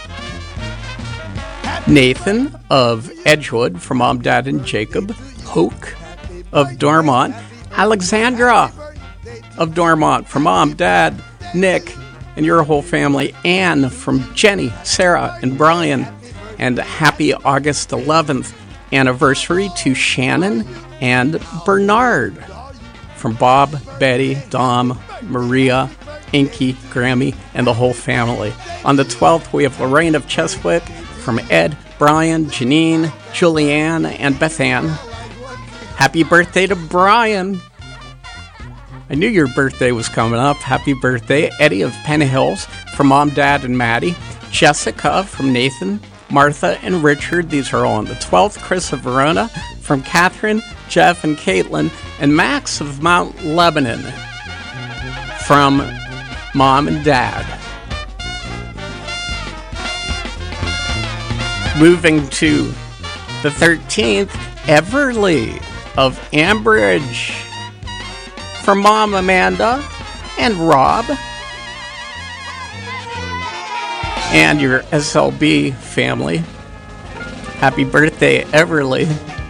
Nathan of Edgewood from Mom, Dad, and Jacob. Hoke of Dormont. Alexandra of Dormont from Mom, Dad, Nick, and your whole family. Anne from Jenny, Sarah, and Brian. And happy August 11th anniversary to Shannon and Bernard. From Bob, Betty, Dom, Maria, Inky, Grammy, and the whole family. On the 12th, we have Lorraine of Cheswick. From Ed, Brian, Janine, Julianne, and Beth Ann. Happy birthday to Brian. I knew your birthday was coming up. Happy birthday. Eddie of Penn Hills. From Mom, Dad, and Maddie. Jessica from Nathan, Martha, and Richard. These are all on the 12th. Chris of Verona. From Catherine, Jeff, and Caitlin. And Max of Mount Lebanon. From Mom and Dad. Moving to the 13th, Everly of Ambridge. From Mom Amanda and Rob. And your SLB family. Happy birthday, Everly.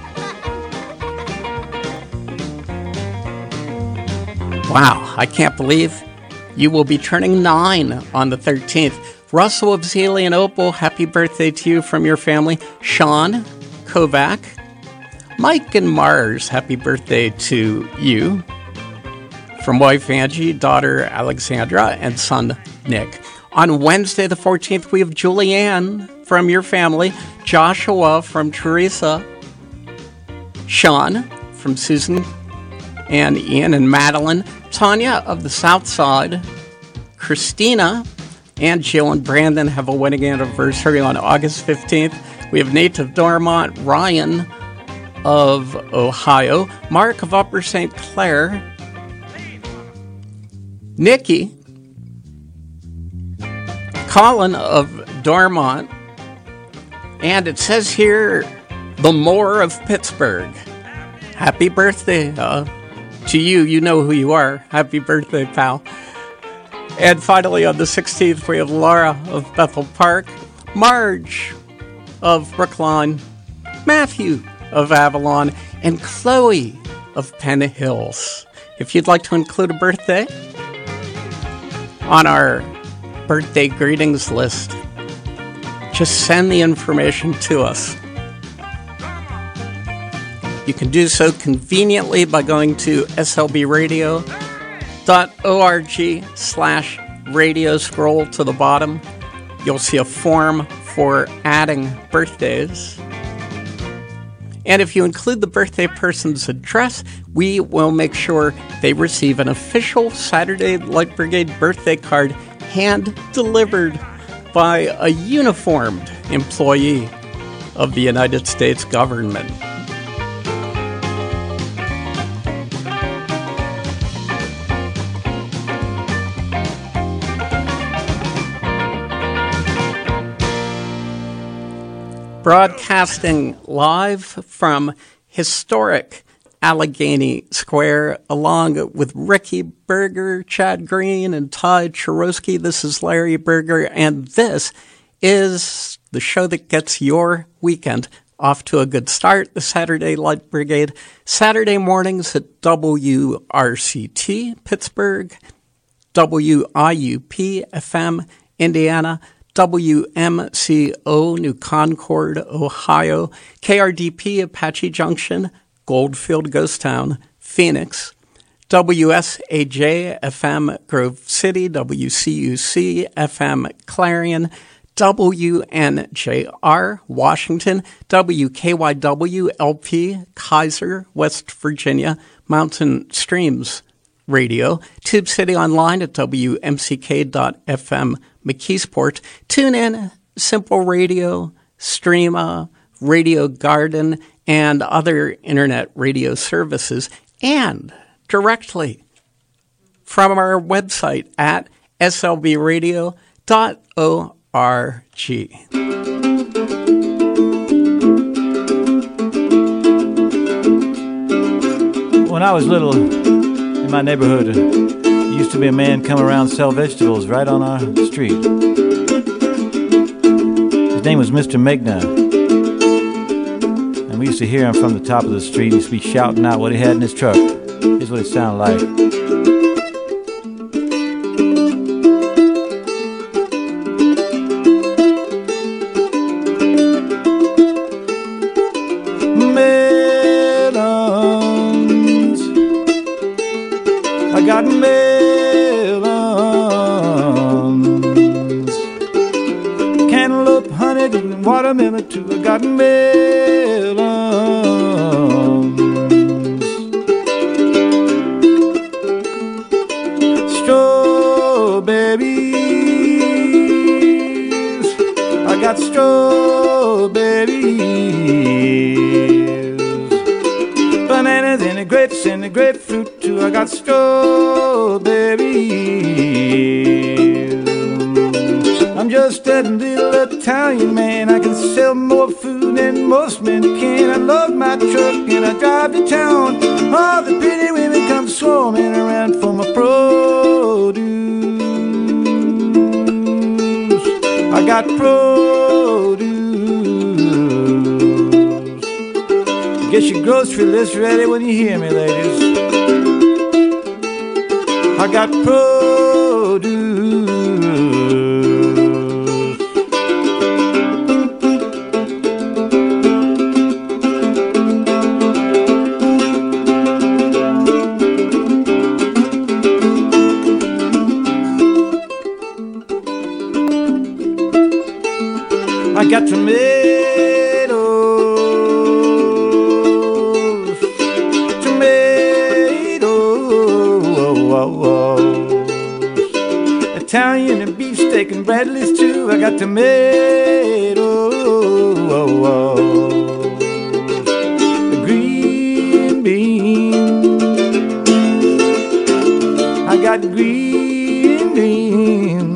Wow, I can't believe you will be turning 9 on the 13th. Russell of Zealy and Opal, happy birthday to you from your family. Sean Kovac. Mike and Mars, happy birthday to you. From wife Angie, daughter Alexandra, and son Nick. On Wednesday the 14th, we have Julianne from your family. Joshua from Teresa. Sean from Susan and Ian and Madeline. Tanya of the South Side. Christina and Jill and Brandon have a wedding anniversary on August 15th. We have Nate of Dormont, Ryan of Ohio, Mark of Upper St. Clair, Nikki, Colin of Dormont, and it says here, the Moore of Pittsburgh. Happy birthday to you. You know who you are. Happy birthday, pal. And finally, on the 16th, we have Laura of Bethel Park, Marge of Brookline, Matthew of Avalon, and Chloe of Penn Hills. If you'd like to include a birthday on our birthday greetings list, just send the information to us. You can do so conveniently by going to slbradio.org/radio. Scroll to the bottom. You'll see a form for adding birthdays. And if you include the birthday person's address, we will make sure they receive an official Saturday Light Brigade birthday card hand-delivered by a uniformed employee of the United States government. Broadcasting live from historic Allegheny Square, along with Ricky Berger, Chad Green, and Todd Chorosky. This is Larry Berger, and this is the show that gets your weekend off to a good start. The Saturday Light Brigade, Saturday mornings at WRCT Pittsburgh, WIUP FM Indiana, WMCO New Concord, Ohio, KRDP Apache Junction, Goldfield Ghost Town, Phoenix, WSAJ FM Grove City, WCUC FM Clarion, WNJR Washington, WKYW LP Kaiser, West Virginia, Mountain Streams Radio, Tube City Online at WMCK.FM McKeesport, TuneIn, Simple Radio, Streama, Radio Garden, and other internet radio services, and directly from our website at slbradio.org. When I was little, in my neighborhood, used to be a man come around sell vegetables right on our street. His name was Mr. Megna. And we used to hear him from the top of the street. He used to be shouting out what he had in his truck. Here's what it sounded like. I got melons. Cantaloupe, honey, and watermelon too. I got melons. Strawberries, I got strawberries. Bananas and the grapes and the grapefruit too. I got strawberries. I'm just a little Italian man. I can sell more food than most men can. I love my truck and I drive to town. All the pretty women come swarming around for my produce. I got produce. Get your grocery list ready when you hear me, ladies. I got produce. I got tomatoes, Italian and beefsteak and Bradley's too. I got tomatoes, green beans. I got green beans.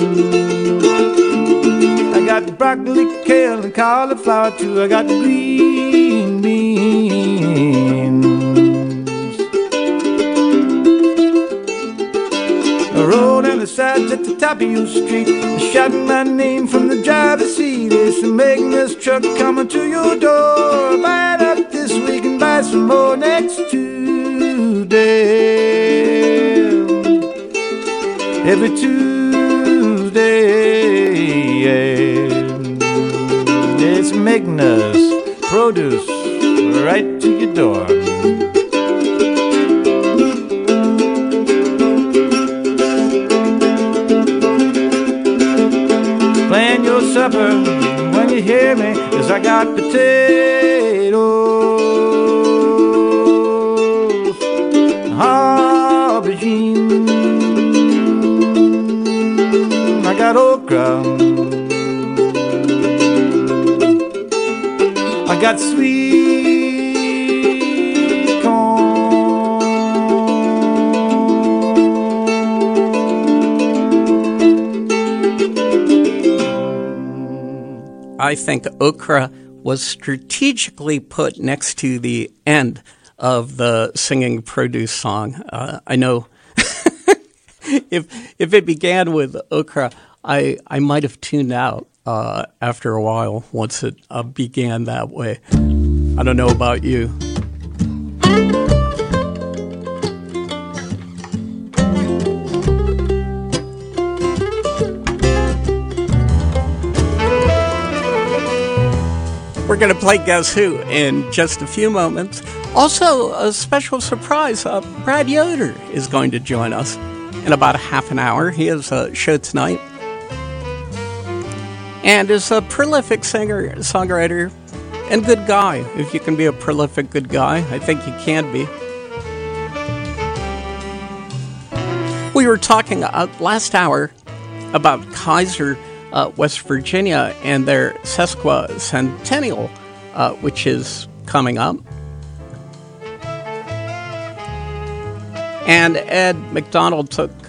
I got broccoli, kale, and cauliflower too. I got green beans. I roll down the sides at the top of your street, shouting my name from the driver's seat. It's a Magnus truck coming to your door. Buy it up this week and buy some more next Tuesday. Every Tuesday. It's Magnus produce right to your door. Plan your supper when you hear me, 'cause I got potatoes, aubergine, I got okra, I got sweet corn. I think okra was strategically put next to the end of the singing produce song. I know if it began with okra, I might have tuned out after a while once it began that way. I don't know about you. We're going to play Guess Who in just a few moments. Also, a special surprise, Brad Yoder is going to join us in about a half an hour. He has a show tonight and is a prolific singer, songwriter, and good guy. If you can be a prolific good guy, I think you can be. We were talking last hour about Kaiser, West Virginia, and their sesquicentennial, which is coming up. And Ed McDonald took